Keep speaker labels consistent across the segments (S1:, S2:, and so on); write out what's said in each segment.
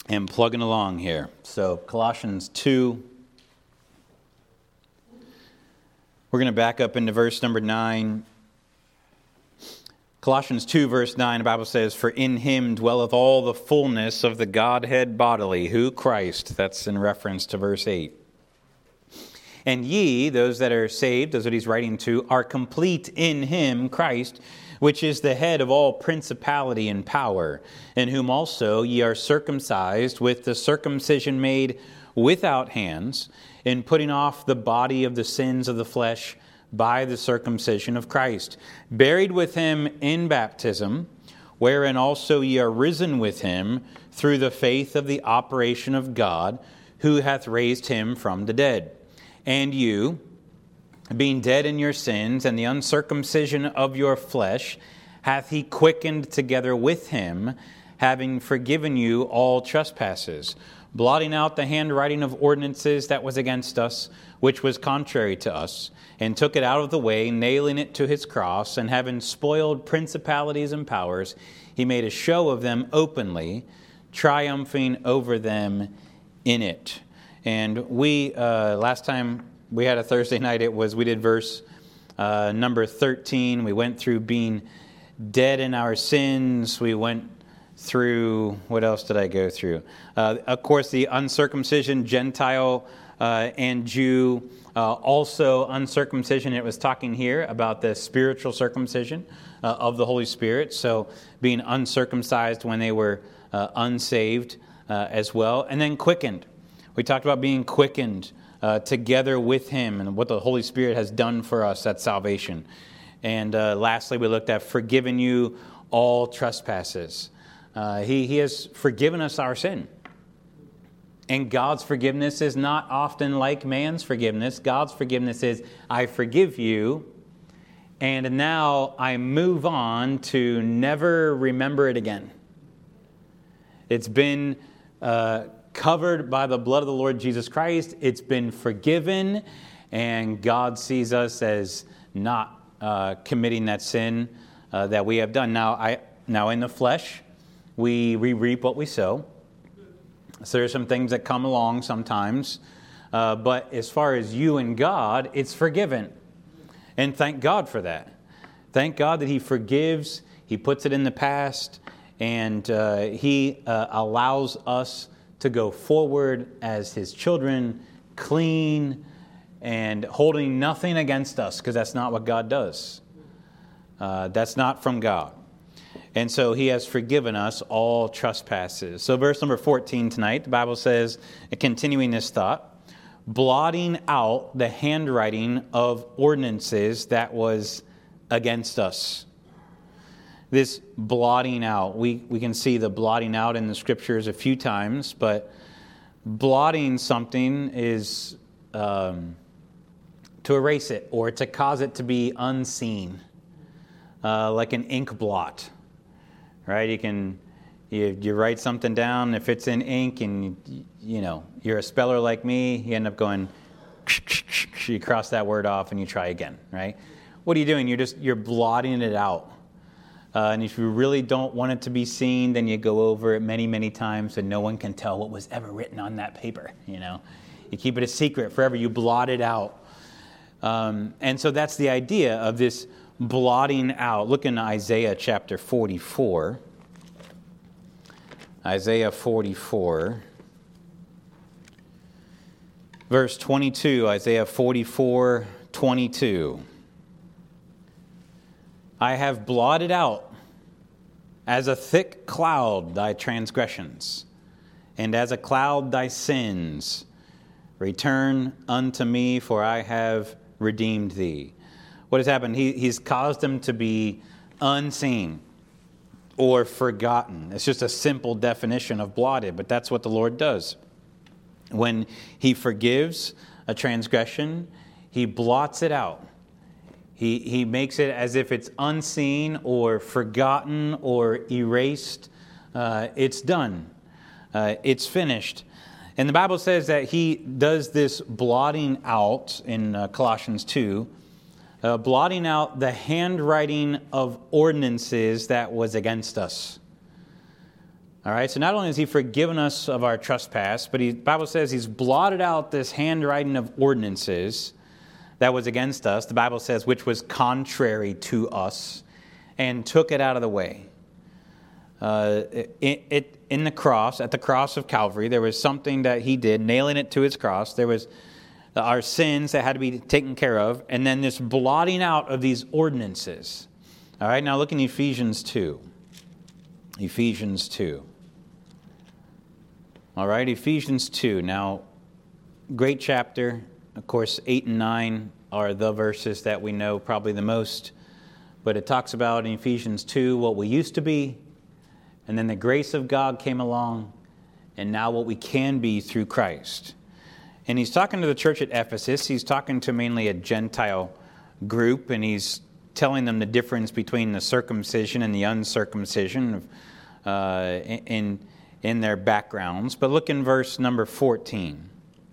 S1: and plugging along here. So Colossians 2. We're going to back up into verse number 9. Colossians 2, verse 9, the Bible says, "For in him dwelleth all the fullness of the Godhead bodily." Who? Christ. That's in reference to verse 8. "And ye," those that are saved, those that he's writing to, "are complete in him, Christ, which is the head of all principality and power, in whom also ye are circumcised with the circumcision made without hands, in putting off the body of the sins of the flesh by the circumcision of Christ, buried with him in baptism, wherein also ye are risen with him through the faith of the operation of God, who hath raised him from the dead. And you, being dead in your sins and the uncircumcision of your flesh, hath he quickened together with him, having forgiven you all trespasses, blotting out the handwriting of ordinances that was against us, which was contrary to us, and took it out of the way, nailing it to his cross, and having spoiled principalities and powers, he made a show of them openly, triumphing over them in it." And we, last time we had a Thursday night, we did verse number 13. We went through being dead in our sins. We went through, what else did I go through? Of course, the uncircumcision, Gentile and Jew, also uncircumcision. It was talking here about the spiritual circumcision of the Holy Spirit. So being uncircumcised when they were unsaved as well. And then quickened. We talked about being quickened together with him and what the Holy Spirit has done for us at salvation. And lastly, we looked at forgiving you all trespasses. He has forgiven us our sin. And God's forgiveness is not often like man's forgiveness. God's forgiveness is, I forgive you, and now I move on to never remember it again. It's been covered by the blood of the Lord Jesus Christ. It's been forgiven, and God sees us as not committing that sin that we have done. Now in the flesh, we reap what we sow. So there's some things that come along sometimes. But as far as you and God, it's forgiven. And thank God for that. Thank God that he forgives. He puts it in the past. And he allows us to go forward as his children, clean and holding nothing against us, because that's not what God does. That's not from God. And so he has forgiven us all trespasses. So verse number 14 tonight, the Bible says, continuing this thought, blotting out the handwriting of ordinances that was against us. This blotting out, we can see the blotting out in the scriptures a few times, but blotting something is to erase it or to cause it to be unseen, like an ink blot. Right, you write something down. If it's in ink, and you're a speller like me, you end up going, you cross that word off, and you try again. Right? What are you doing? You're blotting it out. And if you really don't want it to be seen, then you go over it many, many times, and no one can tell what was ever written on that paper. You keep it a secret forever. You blot it out, and so that's the idea of this blotting out. Look in Isaiah chapter 44. Isaiah 44. Verse 22. Isaiah 44, 22. I have blotted out as a thick cloud thy transgressions, and as a cloud thy sins. Return unto me, for I have redeemed thee. What has happened? He's caused them to be unseen or forgotten. It's just a simple definition of blotted, but that's what the Lord does. When he forgives a transgression, he blots it out. He makes it as if it's unseen or forgotten or erased. It's done. It's finished. And the Bible says that he does this blotting out in Colossians 2, blotting out the handwriting of ordinances that was against us. All right, so not only has he forgiven us of our trespass, but the Bible says he's blotted out this handwriting of ordinances that was against us. The Bible says, which was contrary to us, and took it out of the way. In the cross, at the cross of Calvary, there was something that he did, nailing it to his cross. There was our sins that had to be taken care of, and then this blotting out of these ordinances. All right, now look in Ephesians 2. Ephesians 2. All right, Ephesians 2. Now, great chapter. Of course, 8 and 9 are the verses that we know probably the most. But it talks about in Ephesians 2 what we used to be, and then the grace of God came along, and now what we can be through Christ. And he's talking to the church at Ephesus. He's talking to mainly a Gentile group, and he's telling them the difference between the circumcision and the uncircumcision in their backgrounds. But look in verse number 14.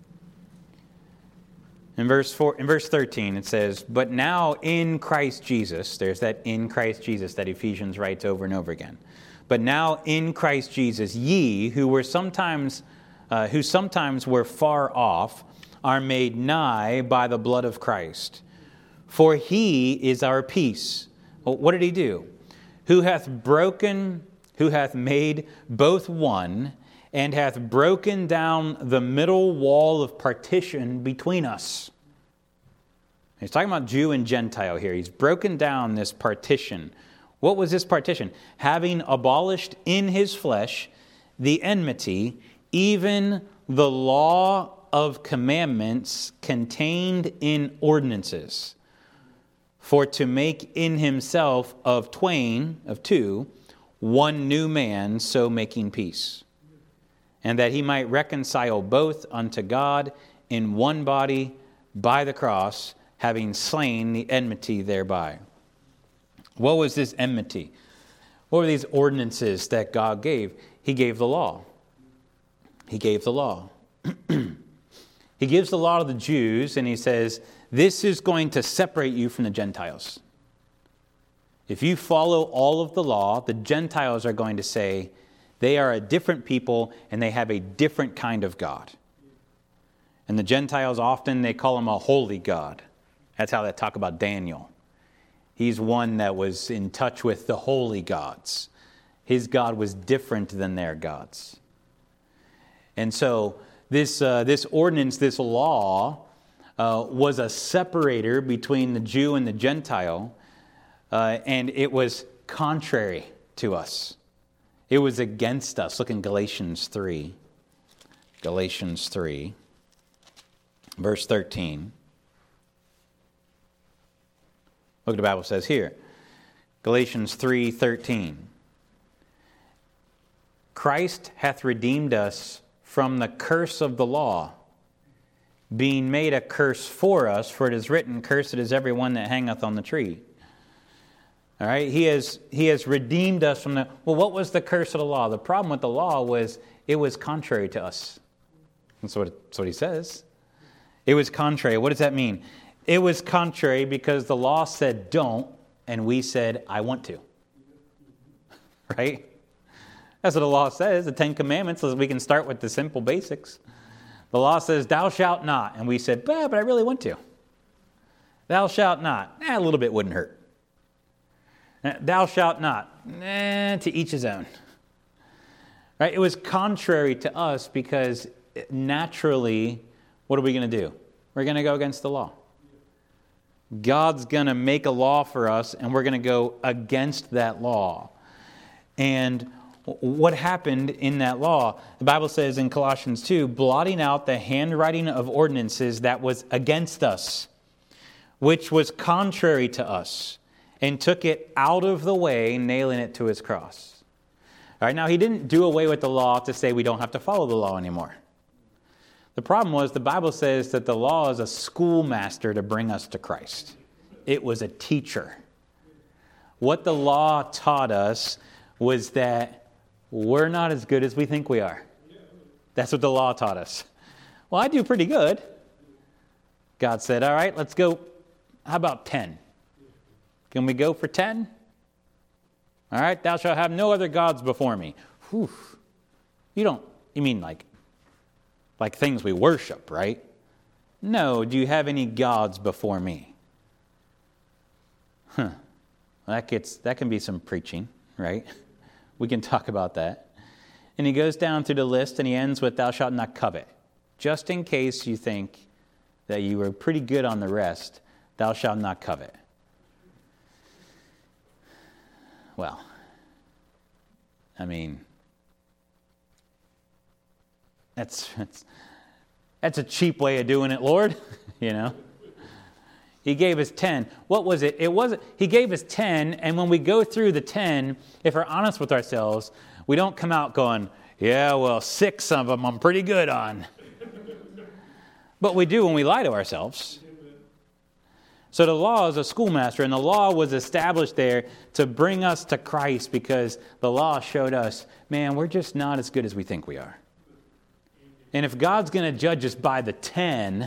S1: In verse 13 it says, "But now in Christ Jesus," there's that in Christ Jesus that Ephesians writes over and over again. "But now in Christ Jesus, ye who sometimes were far off, are made nigh by the blood of Christ. For he is our peace." Well, what did he do? Who hath made both one, and hath broken down the middle wall of partition between us. He's talking about Jew and Gentile here. He's broken down this partition. What was this partition? "Having abolished in his flesh the enmity, even the law of commandments contained in ordinances, for to make in himself of two, one new man, so making peace. And that he might reconcile both unto God in one body by the cross, having slain the enmity thereby." What was this enmity? What were these ordinances that God gave? He gave the law. He gave the law. He gives the law to the Jews, and he says, this is going to separate you from the Gentiles. If you follow all of the law, the Gentiles are going to say, they are a different people, and they have a different kind of God. And the Gentiles often, they call him a holy God. That's how they talk about Daniel. He's one that was in touch with the holy gods. His God was different than their gods. And so this ordinance, this law, was a separator between the Jew and the Gentile, and it was contrary to us. It was against us. Look in Galatians 3. Galatians 3, verse 13. Look what the Bible says here. Galatians 3:13. "Christ hath redeemed us from the curse of the law, being made a curse for us, for it is written, Cursed is every one that hangeth on the tree." All right, he has redeemed us from the... Well, what was the curse of the law? The problem with the law was it was contrary to us. That's what he says. It was contrary. What does that mean? It was contrary because the law said don't, and we said, I want to. Right? That's what the law says, the 10 Commandments. We can start with the simple basics. The law says, thou shalt not. And we said, but I really want to. Thou shalt not. A little bit wouldn't hurt. Thou shalt not. To each his own. Right? It was contrary to us because naturally, what are we going to do? We're going to go against the law. God's going to make a law for us, and we're going to go against that law. And what happened in that law? The Bible says in Colossians 2, blotting out the handwriting of ordinances that was against us, which was contrary to us, and took it out of the way, nailing it to his cross. All right, now he didn't do away with the law to say we don't have to follow the law anymore. The problem was the Bible says that the law is a schoolmaster to bring us to Christ. It was a teacher. What the law taught us was that we're not as good as we think we are. That's what the law taught us. Well, I do pretty good. God said, all right, let's go. How about 10? Can we go for 10? All right, thou shalt have no other gods before me. Whew. You mean like things we worship, right? No, do you have any gods before me? That can be some preaching, right? We can talk about that. And he goes down through the list and he ends with, thou shalt not covet. Just in case you think that you were pretty good on the rest, thou shalt not covet. Well, I mean, that's a cheap way of doing it, Lord, you know. He gave us 10. What was it? He gave us 10, and when we go through the 10, if we're honest with ourselves, we don't come out going, yeah, well, 6 of them I'm pretty good on. But we do when we lie to ourselves. So the law is a schoolmaster, and the law was established there to bring us to Christ because the law showed us, man, we're just not as good as we think we are. And if God's going to judge us by the 10,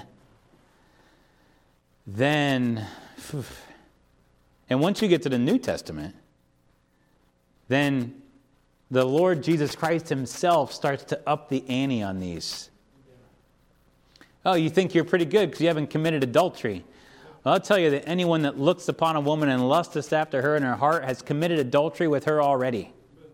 S1: then, and once you get to the New Testament, then the Lord Jesus Christ himself starts to up the ante on these. Oh, you think you're pretty good because you haven't committed adultery. Well, I'll tell you that anyone that looks upon a woman and lusteth after her in her heart has committed adultery with her already.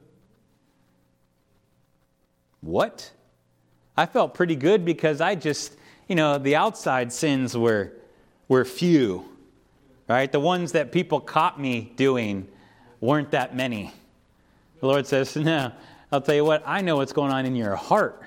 S1: What? I felt pretty good because I just, the outside sins were few, right? The ones that people caught me doing weren't that many. The Lord says, no, I'll tell you what, I know what's going on in your heart.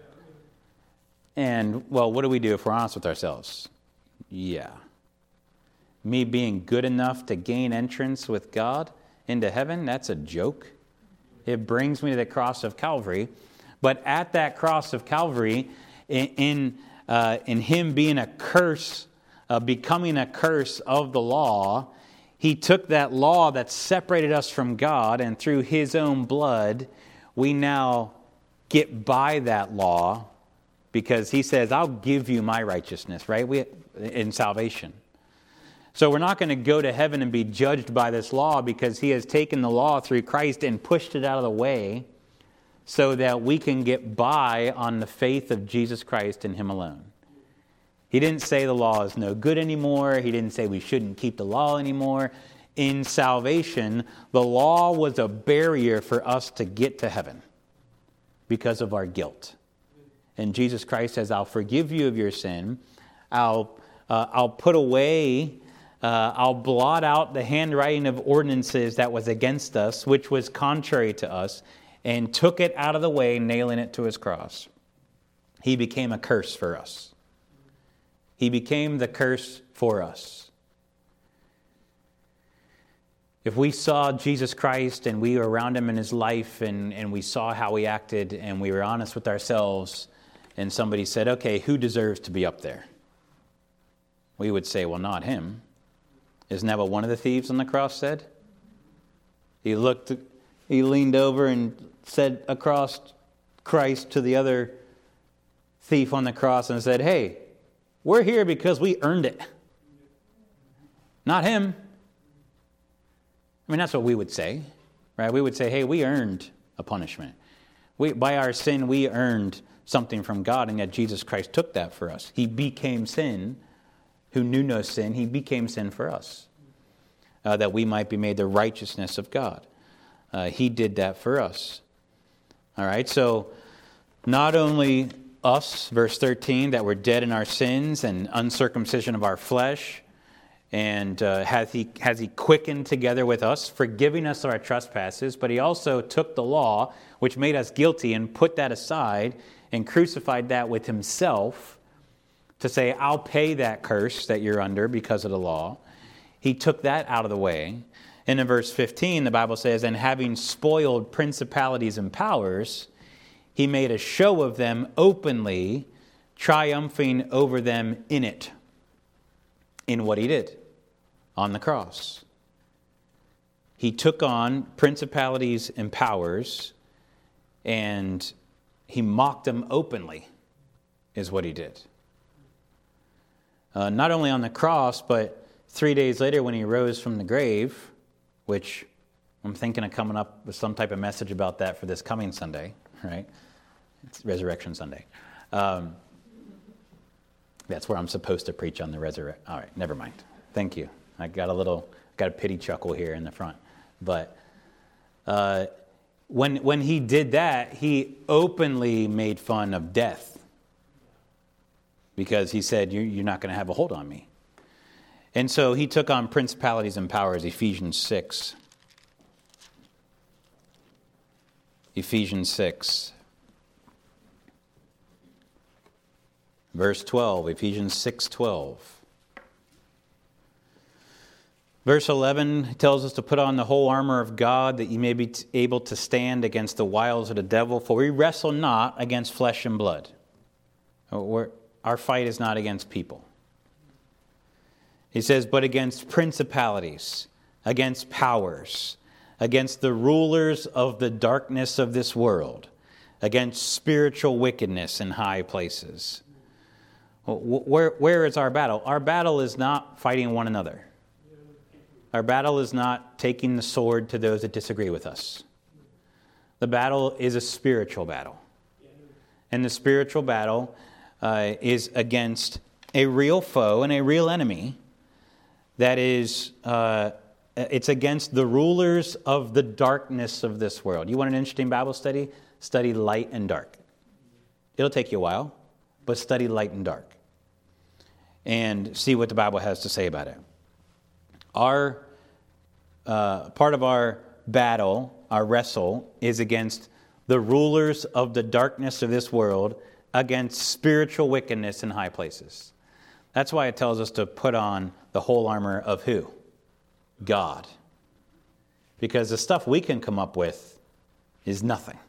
S1: And, well, what do we do if we're honest with ourselves? Yeah. Me being good enough to gain entrance with God into heaven, that's a joke. It brings me to the cross of Calvary. But at that cross of Calvary, in him being a curse, becoming a curse of the law, he took that law that separated us from God, and through his own blood, we now get by that law because he says, I'll give you my righteousness, right? In salvation. So we're not going to go to heaven and be judged by this law because he has taken the law through Christ and pushed it out of the way so that we can get by on the faith of Jesus Christ and him alone. He didn't say the law is no good anymore. He didn't say we shouldn't keep the law anymore. In salvation, the law was a barrier for us to get to heaven because of our guilt. And Jesus Christ says, I'll forgive you of your sin. I'll put away, I'll blot out the handwriting of ordinances that was against us, which was contrary to us, and took it out of the way, nailing it to his cross. He became a curse for us. He became the curse for us. If we saw Jesus Christ and we were around him in his life and we saw how he acted and we were honest with ourselves and somebody said, okay, who deserves to be up there? We would say, well, not him. Isn't that what one of the thieves on the cross said? He leaned over and said across Christ to the other thief on the cross and said, hey, we're here because we earned it. Not him. I mean, that's what we would say, right? We would say, hey, we earned a punishment. By our sin, we earned something from God, and yet Jesus Christ took that for us. He became sin, who knew no sin. He became sin for us, that we might be made the righteousness of God. He did that for us. All right, so not only us, verse 13, that we're dead in our sins and uncircumcision of our flesh, and has he quickened together with us, forgiving us of our trespasses, but he also took the law, which made us guilty, and put that aside and crucified that with himself to say, I'll pay that curse that you're under because of the law. He took that out of the way. And in verse 15, the Bible says, and having spoiled principalities and powers, he made a show of them openly, triumphing over them in it. In what he did on the cross. He took on principalities and powers, and he mocked them openly, is what he did. Not only on the cross, but 3 days later when he rose from the grave, which I'm thinking of coming up with some type of message about that for this coming Sunday, right? It's Resurrection Sunday. That's where I'm supposed to preach on the resurrection. All right, never mind. Thank you. I got a pity chuckle here in the front. But when he did that, he openly made fun of death. Because he said, you're not going to have a hold on me. And so he took on principalities and powers, Ephesians 6. Ephesians 6. Verse 12, Ephesians 6:12. Verse 11 tells us to put on the whole armor of God that you may be able to stand against the wiles of the devil. For we wrestle not against flesh and blood. Our fight is not against people. He says, but against principalities, against powers, against the rulers of the darkness of this world, against spiritual wickedness in high places. Where is our battle? Our battle is not fighting one another. Our battle is not taking the sword to those that disagree with us. The battle is a spiritual battle. And the spiritual battle is against a real foe and a real enemy that is, it's against the rulers of the darkness of this world. You want an interesting Bible study? Study light and dark. It'll take you a while, but study light and dark. And see what the Bible has to say about it. Part of our battle, our wrestle, is against the rulers of the darkness of this world, against spiritual wickedness in high places. That's why it tells us to put on the whole armor of who? God. Because the stuff we can come up with is nothing.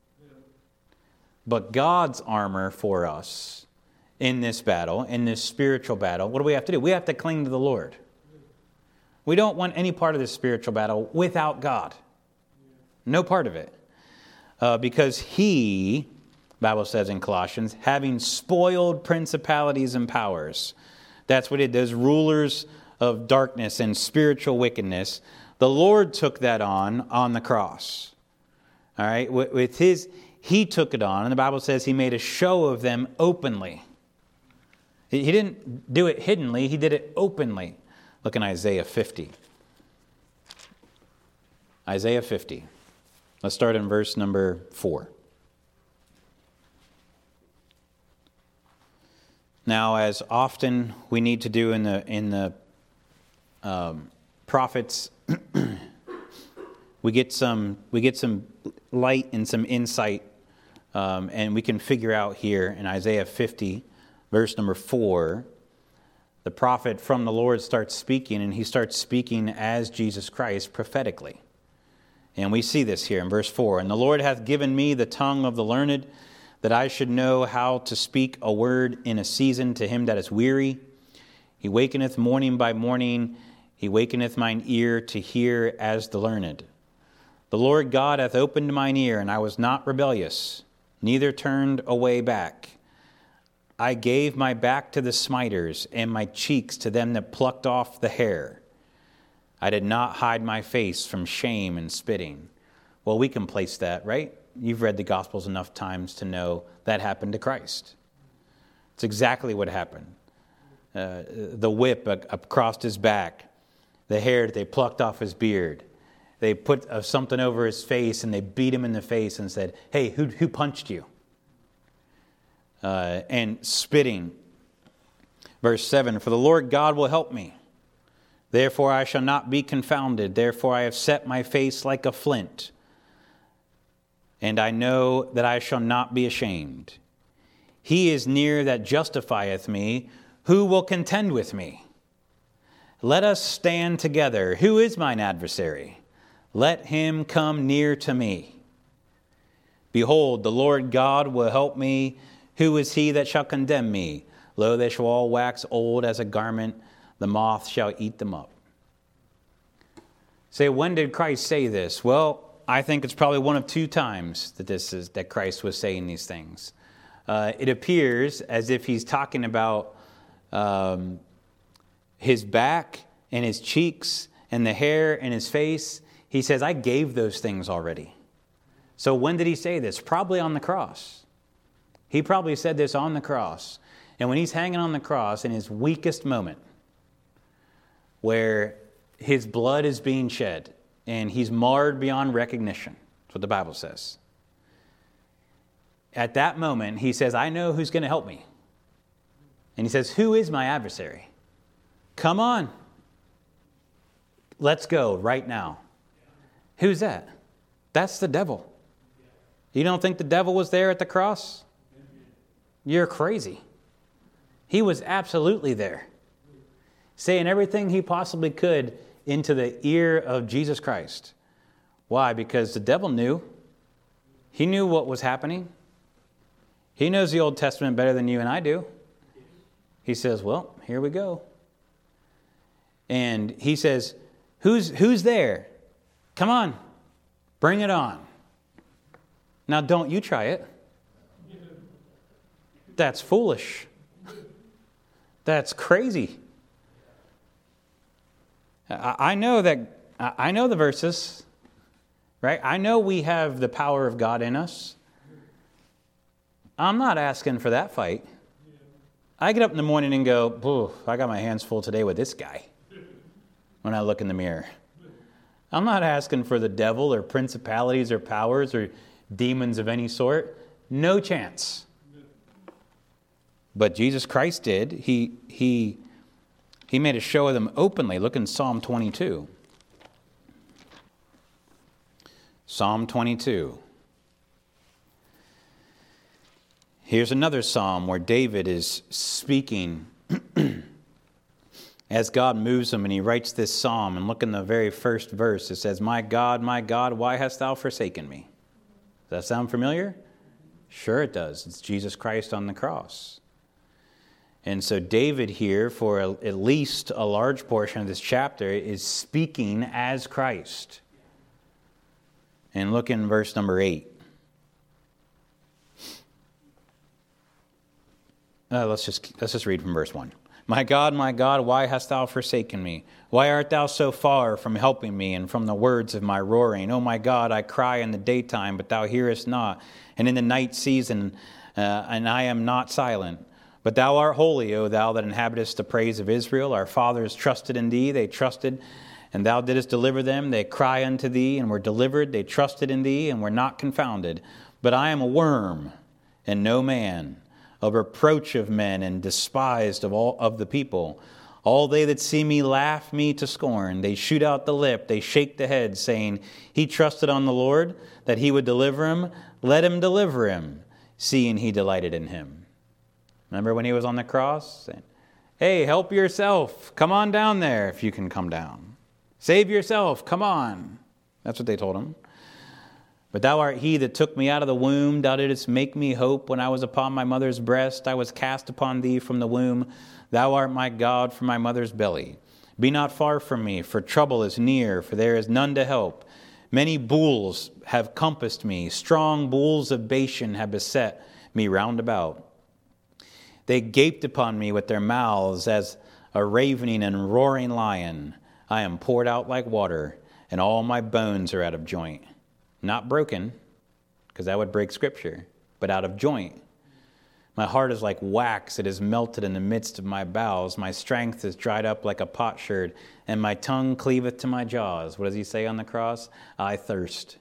S1: But God's armor for us in this battle, in this spiritual battle, what do we have to do? We have to cling to the Lord. We don't want any part of this spiritual battle without God. No part of it. Because He, Bible says in Colossians, having spoiled principalities and powers. That's what it is. Those rulers of darkness and spiritual wickedness. The Lord took that on the cross. All right? He took it on. And the Bible says He made a show of them openly. He didn't do it hiddenly. He did it openly. Look in Isaiah 50. Isaiah 50. Let's start in verse number 4. Now, as often we need to do in the prophets, we get some light and some insight, and we can figure out here in Isaiah 50, verse number 4, the prophet from the Lord starts speaking, and he starts speaking as Jesus Christ prophetically. And we see this here in verse 4. And the Lord hath given me the tongue of the learned, that I should know how to speak a word in a season to him that is weary. He wakeneth morning by morning. He wakeneth mine ear to hear as the learned. The Lord God hath opened mine ear, and I was not rebellious, neither turned away back. I gave my back to the smiters, and my cheeks to them that plucked off the hair. I did not hide my face from shame and spitting. Well, we can place that, right? You've read the Gospels enough times to know that happened to Christ. It's exactly what happened. The whip across his back, the hair that they plucked off his beard. They put something over his face, and they beat him in the face and said, hey, who punched you? And spitting. Verse 7, for the Lord God will help me. Therefore I shall not be confounded. Therefore I have set my face like a flint. And I know that I shall not be ashamed. He is near that justifieth me. Who will contend with me? Let us stand together. Who is mine adversary? Let him come near to me. Behold, the Lord God will help me. Who is he that shall condemn me? Lo, they shall all wax old as a garment. The moth shall eat them up. Say, when did Christ say this? Well, I think it's probably one of two times that Christ was saying these things. It appears as if he's talking about his back and his cheeks and the hair and his face. He says, I gave those things already. So when did he say this? Probably on the cross. He probably said this on the cross. And when he's hanging on the cross in his weakest moment, where his blood is being shed and he's marred beyond recognition, that's what the Bible says. At that moment, he says, I know who's going to help me. And he says, who is my adversary? Come on. Let's go right now. Who's that? That's the devil. You don't think the devil was there at the cross? You're crazy. He was absolutely there, saying everything he possibly could into the ear of Jesus Christ. Why? Because the devil knew. He knew what was happening. He knows the Old Testament better than you and I do. He says, well, here we go. And he says, who's there? Come on, bring it on. Now don't you try it. That's foolish. That's crazy. I know the verses, right? I know we have the power of God in us. I'm not asking for that fight. I get up in the morning and go, I got my hands full today with this guy when I look in the mirror. I'm not asking for the devil or principalities or powers or demons of any sort. No chance. But Jesus Christ did. He made a show of them openly. Look in Psalm 22. Psalm 22. Here's another psalm where David is speaking as God moves him, and he writes this psalm. And look in the very first verse. It says, my God, why hast thou forsaken me? Does that sound familiar? Sure it does. It's Jesus Christ on the cross. And so David here, for at least a large portion of this chapter, is speaking as Christ. And look in verse number 8. Let's just read from verse 1. My God, why hast thou forsaken me? Why art thou so far from helping me and from the words of my roaring? O my God, I cry in the daytime, but thou hearest not, and in the night season, and I am not silent. But thou art holy, O thou that inhabitest the praise of Israel. Our fathers trusted in thee, they trusted, and thou didst deliver them. They cry unto thee, and were delivered. They trusted in thee, and were not confounded. But I am a worm, and no man, a reproach of men, and despised of all of the people. All they that see me laugh me to scorn. They shoot out the lip, they shake the head, saying, he trusted on the Lord, that he would deliver him. Let him deliver him, seeing he delighted in him. Remember when he was on the cross? Saying, hey, help yourself. Come on down there if you can come down. Save yourself. Come on. That's what they told him. But thou art he that took me out of the womb. Thou didst make me hope when I was upon my mother's breast. I was cast upon thee from the womb. Thou art my God from my mother's belly. Be not far from me, for trouble is near, for there is none to help. Many bulls have compassed me. Strong bulls of Bashan have beset me round about. They gaped upon me with their mouths as a ravening and roaring lion. I am poured out like water, and all my bones are out of joint. Not broken, because that would break Scripture, but out of joint. My heart is like wax, it is melted in the midst of my bowels. My strength is dried up like a potsherd, and my tongue cleaveth to my jaws. What does he say on the cross? I thirst.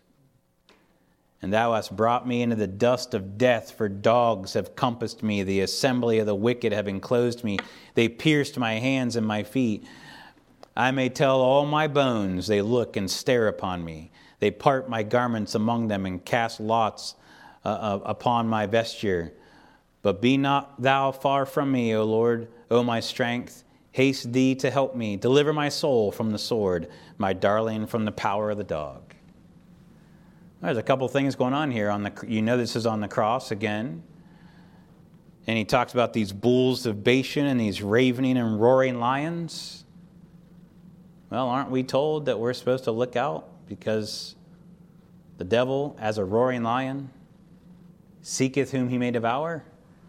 S1: And thou hast brought me into the dust of death, for dogs have compassed me. The assembly of the wicked have enclosed me. They pierced my hands and my feet. I may tell all my bones, they look and stare upon me. They part my garments among them and cast lots upon my vesture. But be not thou far from me, O Lord, O my strength. Haste thee to help me. Deliver my soul from the sword, my darling from the power of the dog. There's a couple things going on here. This is on the cross again. And he talks about these bulls of Bashan and these ravening and roaring lions. Well, aren't we told that we're supposed to look out? Because the devil, as a roaring lion, seeketh whom he may devour.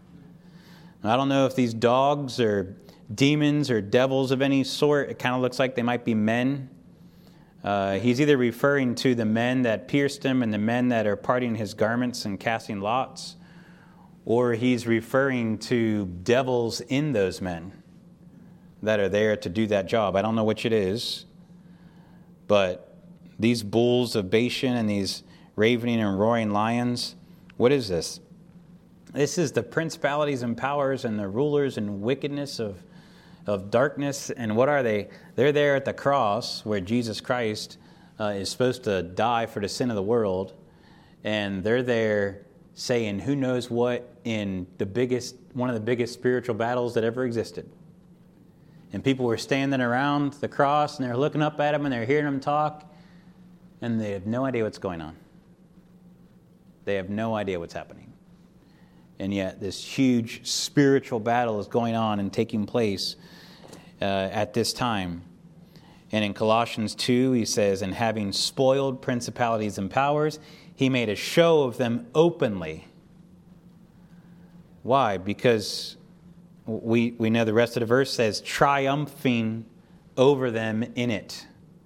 S1: I don't know if these dogs or demons or devils of any sort, it kind of looks like they might be men. He's either referring to the men that pierced him and the men that are parting his garments and casting lots, or he's referring to devils in those men that are there to do that job. I don't know which it is, but these bulls of Bashan and these ravening and roaring lions, what is this? This is the principalities and powers and the rulers and wickedness of darkness. And what are they? They're there at the cross where Jesus Christ is supposed to die for the sin of the world. And they're there saying who knows what in one of the biggest spiritual battles that ever existed. And people were standing around the cross and they're looking up at him and they're hearing him talk. And they have no idea what's going on. They have no idea what's happening. And yet this huge spiritual battle is going on and taking place at this time. And in Colossians 2, he says, and having spoiled principalities and powers, he made a show of them openly. Why? Because we know the rest of the verse says, triumphing over them in it.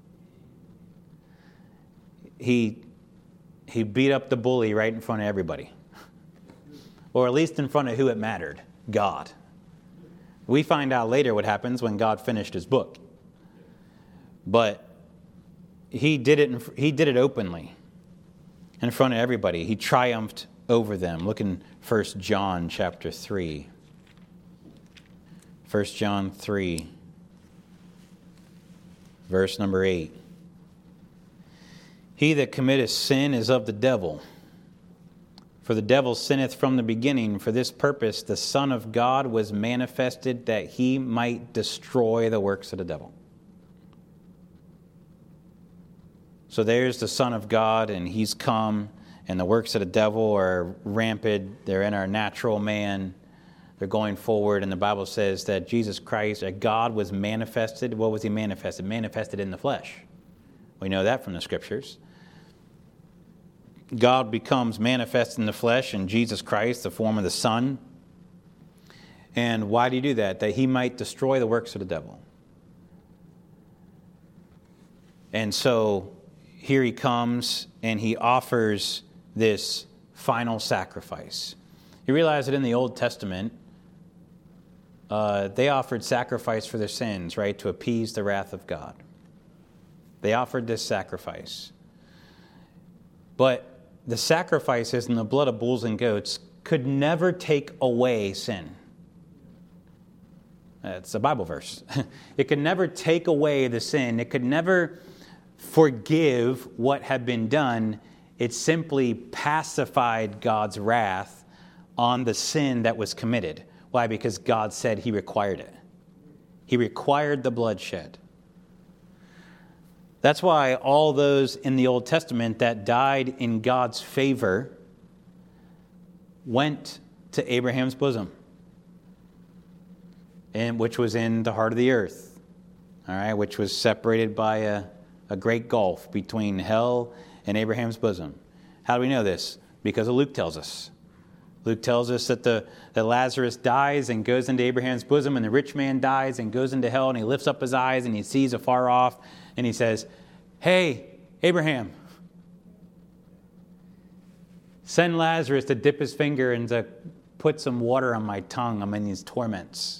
S1: He beat up the bully right in front of everybody. Or at least in front of who it mattered, God. We find out later what happens when God finished his book. But he did it openly in front of everybody. He triumphed over them. Look in 1 John chapter 3. 1 John 3, verse number 8. He that committeth sin is of the devil. For the devil sinneth from the beginning. For this purpose the Son of God was manifested, that he might destroy the works of the devil. So there's the Son of God, and he's come, and the works of the devil are rampant. They're in our natural man. They're going forward, and the Bible says that Jesus Christ, that God was manifested. What was he manifested? Manifested in the flesh. We know that from the Scriptures. God becomes manifest in the flesh in Jesus Christ, the form of the Son. And why did he do that? That he might destroy the works of the devil. And so here he comes and he offers this final sacrifice. You realize that in the Old Testament, they offered sacrifice for their sins, right, to appease the wrath of God. They offered this sacrifice. But the sacrifices and the blood of bulls and goats could never take away sin. It's a Bible verse. It could never take away the sin. It could never forgive what had been done. It simply pacified God's wrath on the sin that was committed. Why? Because God said he required it. He required the bloodshed. That's why all those in the Old Testament that died in God's favor went to Abraham's bosom, and which was in the heart of the earth, all right, which was separated by a great gulf between hell and Abraham's bosom. How do we know this? Because Luke tells us. Luke tells us that Lazarus dies and goes into Abraham's bosom, and the rich man dies and goes into hell, and he lifts up his eyes and he sees afar off, and he says, "Hey, Abraham, send Lazarus to dip his finger and to put some water on my tongue. I'm in these torments."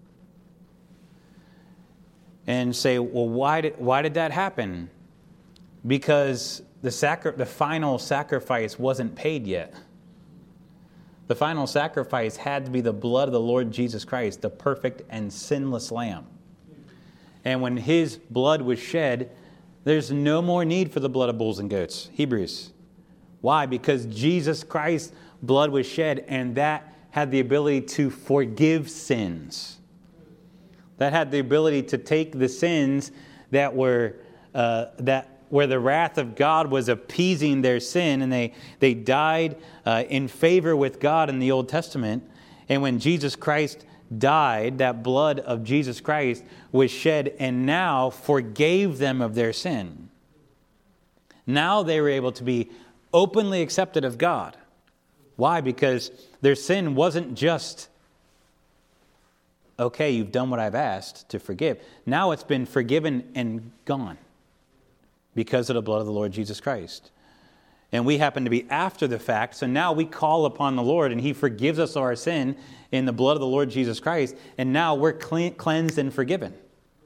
S1: And say, well, why did that happen? Because the final sacrifice wasn't paid yet. The final sacrifice had to be the blood of the Lord Jesus Christ, the perfect and sinless Lamb. And when his blood was shed, there's no more need for the blood of bulls and goats. Hebrews. Why? Because Jesus Christ's blood was shed, and that had the ability to forgive sins. That had the ability to take the sins that were where the wrath of God was appeasing their sin, and they died in favor with God in the Old Testament. And when Jesus Christ died, that blood of Jesus Christ was shed and now forgave them of their sin. Now they were able to be openly accepted of God. Why? Because their sin wasn't just, okay, you've done what I've asked to forgive. Now it's been forgiven and gone because of the blood of the Lord Jesus Christ. And we happen to be after the fact. So now we call upon the Lord and he forgives us our sin in the blood of the Lord Jesus Christ. And now we're cleansed and forgiven.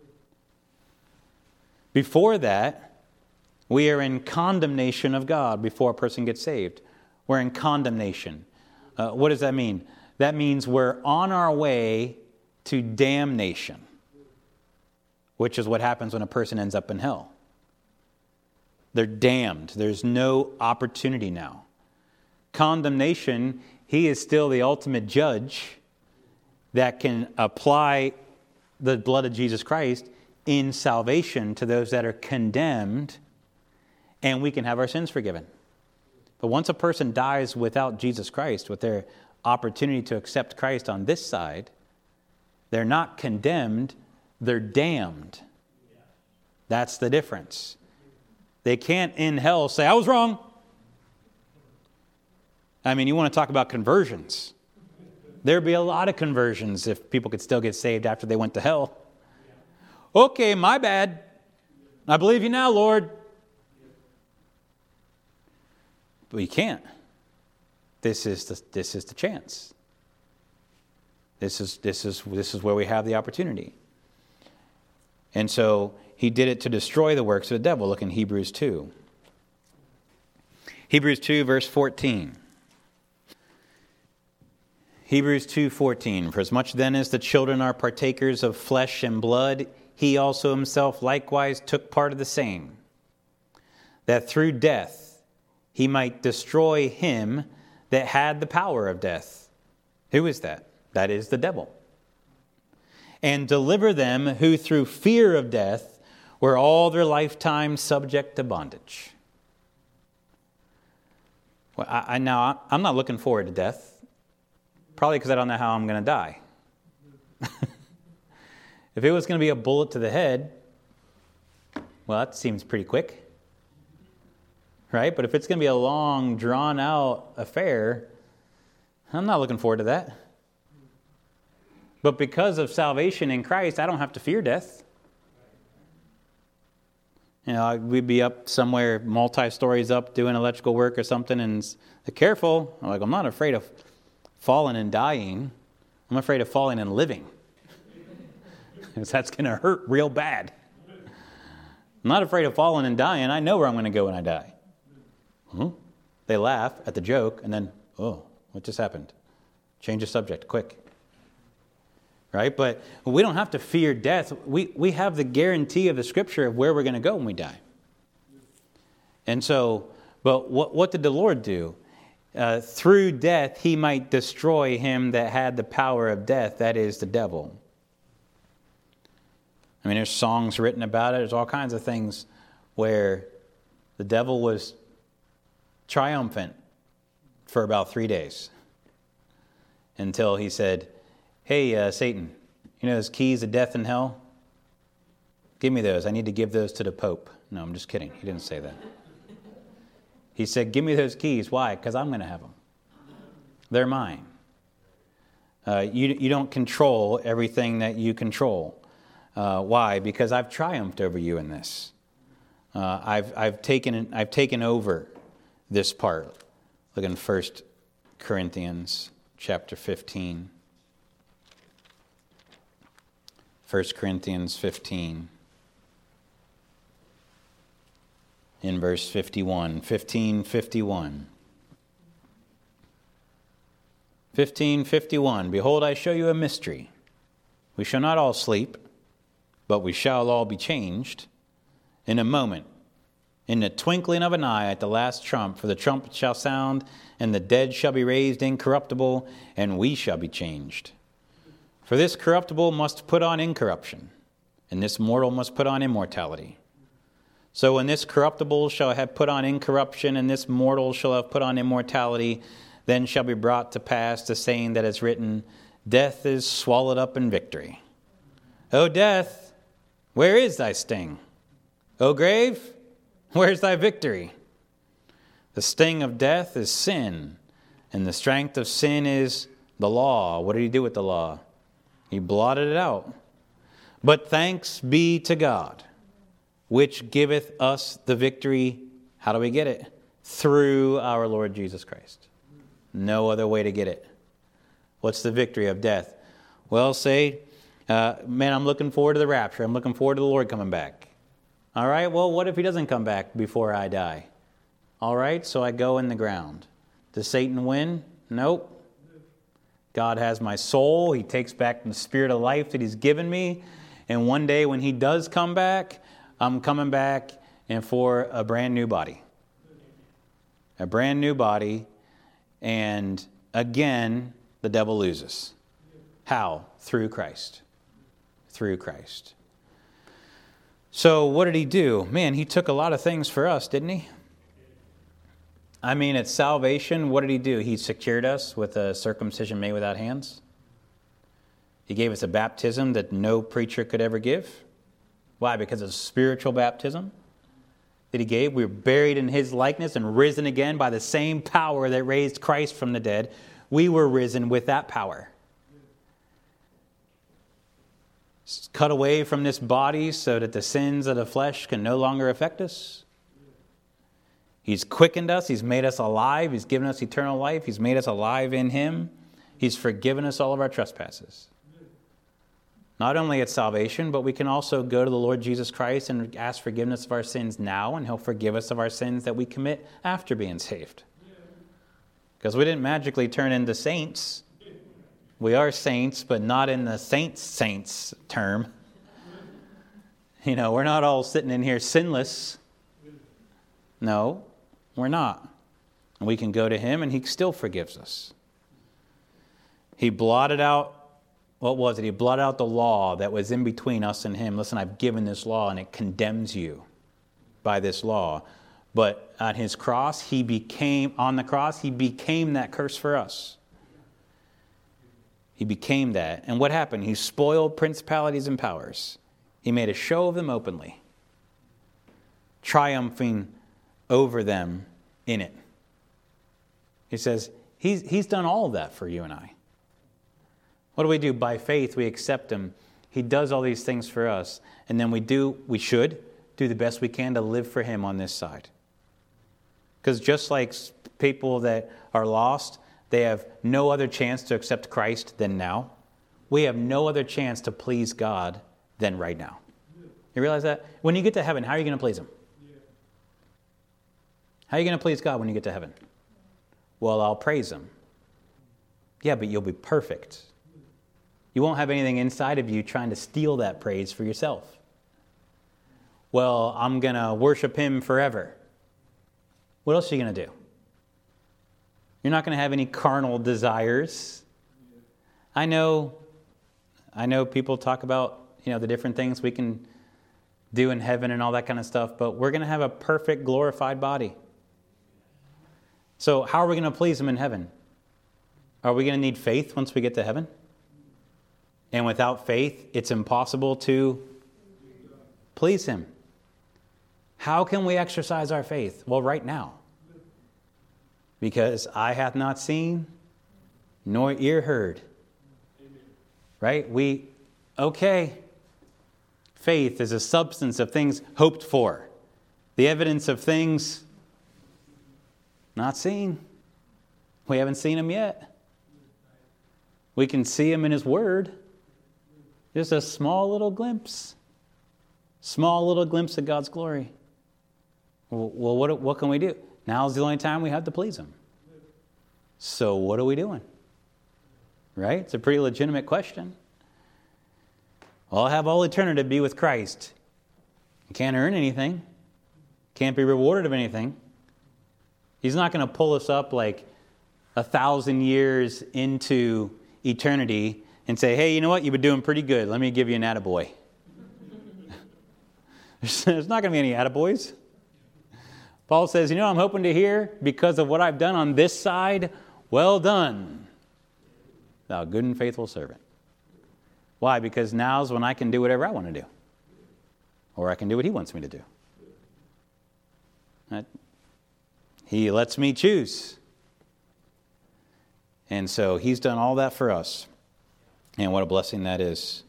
S1: Before that, we are in condemnation of God before a person gets saved. We're in condemnation. What does that mean? That means we're on our way to damnation, which is what happens when a person ends up in hell. They're damned. There's no opportunity now. Condemnation, he is still the ultimate judge that can apply the blood of Jesus Christ in salvation to those that are condemned, and we can have our sins forgiven. But once a person dies without Jesus Christ, with their opportunity to accept Christ on this side, they're not condemned, they're damned. That's the difference. They can't in hell say, I was wrong. I mean, you want to talk about conversions. There'd be a lot of conversions if people could still get saved after they went to hell. Okay, my bad. I believe you now, Lord. But you can't. This is the chance. This is where we have the opportunity. And so he did it to destroy the works of the devil. Look in Hebrews 2. Hebrews 2, verse 14. Hebrews 2:14. For as much then as the children are partakers of flesh and blood, he also himself likewise took part of the same, that through death he might destroy him that had the power of death. Who is that? That is the devil. And deliver them who through fear of death were all their lifetime subject to bondage. Well, I'm not looking forward to death. Probably because I don't know how I'm going to die. If it was going to be a bullet to the head, well, that seems pretty quick. Right? But if it's going to be a long, drawn-out affair, I'm not looking forward to that. But because of salvation in Christ, I don't have to fear death. You know, we'd be up somewhere, multi-stories up, doing electrical work or something, and careful. I'm not afraid of falling and dying. I'm afraid of falling and living. Because that's going to hurt real bad. I'm not afraid of falling and dying. I know where I'm going to go when I die. They laugh at the joke, and then, oh, what just happened? Change the subject, quick. Right? But we don't have to fear death. We have the guarantee of the Scripture of where we're going to go when we die. And so, but what did the Lord do? Through death, he might destroy him that had the power of death, that is the devil. I mean, there's songs written about it. There's all kinds of things where the devil was triumphant for about 3 days until he said, hey, Satan, you know those keys of death and hell? Give me those. I need to give those to the Pope. No, I'm just kidding. He didn't say that. He said, give me those keys. Why? Because I'm going to have them. They're mine. You don't control everything that you control. Why? Because I've triumphed over you in this. I've taken over this part. Look in 1 Corinthians chapter 15. 1 Corinthians 15. In verse 51. 15:51. 15:51. Behold, I show you a mystery. We shall not all sleep, but we shall all be changed in a moment, in the twinkling of an eye, at the last trump. For the trumpet shall sound, and the dead shall be raised incorruptible, and we shall be changed. For this corruptible must put on incorruption, and this mortal must put on immortality. So when this corruptible shall have put on incorruption, and this mortal shall have put on immortality, then shall be brought to pass the saying that is written, death is swallowed up in victory. O death, where is thy sting? O grave, where is thy victory? The sting of death is sin, and the strength of sin is the law. What did he do with the law? He blotted it out. But thanks be to God, which giveth us the victory. How do we get it? through our Lord Jesus Christ. No other way to get it. What's the victory of death? Well, say, man, I'm looking forward to the rapture. I'm looking forward to the Lord coming back. All right, well, what if he doesn't come back before I die? All right, so I go in the ground. Does Satan win? Nope. God has my soul. He takes back the spirit of life that he's given me. And one day when he does come back, I'm coming back and for a brand new body. A brand new body. And again, the devil loses. How? Through Christ. Through Christ. So what did he do? Man, he took a lot of things for us, didn't he? I mean, at salvation, what did he do? He secured us with a circumcision made without hands. He gave us a baptism that no preacher could ever give. Why? Because of spiritual baptism that he gave. We were buried in his likeness and risen again by the same power that raised Christ from the dead. We were risen with that power. Cut away from this body so that the sins of the flesh can no longer affect us. He's quickened us. He's made us alive. He's given us eternal life. He's made us alive in him. He's forgiven us all of our trespasses. Not only at salvation, but we can also go to the Lord Jesus Christ and ask forgiveness of our sins now, and he'll forgive us of our sins that we commit after being saved. Because we didn't magically turn into saints. We are saints, but not in the saints term. You know, we're not all sitting in here sinless. No, we're not. And we can go to him and he still forgives us. He blotted out, what was it? He blotted out the law that was in between us and him. Listen, I've given this law and it condemns you by this law. But on his cross, he became that curse for us. He became that. And what happened? He spoiled principalities and powers. He made a show of them openly, triumphing over them in it. He says, he's done all of that for you and I. What do? By faith, we accept him. He does all these things for us. And then we should do the best we can to live for him on this side. Because just like people that are lost, they have no other chance to accept Christ than now. We have no other chance to please God than right now. You realize that? When you get to heaven, how are you going to please him? How are you going to please God when you get to heaven? Well, I'll praise him. Yeah, but you'll be perfect. You won't have anything inside of you trying to steal that praise for yourself. Well, I'm going to worship him forever. What else are you going to do? You're not going to have any carnal desires. I know people talk about, the different things we can do in heaven and all that kind of stuff, but we're going to have a perfect glorified body. So how are we going to please him in heaven? Are we going to need faith once we get to heaven? And without faith, it's impossible to please him. How can we exercise our faith? Well, right now. Because eye hath not seen, nor ear heard. Right? Faith is a substance of things hoped for. The evidence of things not seen. We haven't seen him yet. We can see him in his word. Just a small little glimpse. Small little glimpse of God's glory. Well, what can we do? Now's the only time we have to please him. So what are we doing? Right? It's a pretty legitimate question. Well, I'll have all eternity to be with Christ. You can't earn anything. Can't be rewarded of anything. He's not going to pull us up like 1,000 years into eternity and say, hey, you know what? You've been doing pretty good. Let me give you an attaboy. There's not going to be any attaboys. Paul says, I'm hoping to hear, because of what I've done on this side, well done, thou good and faithful servant. Why? Because now's when I can do whatever I want to do. Or I can do what he wants me to do. He lets me choose. And so he's done all that for us. And what a blessing that is.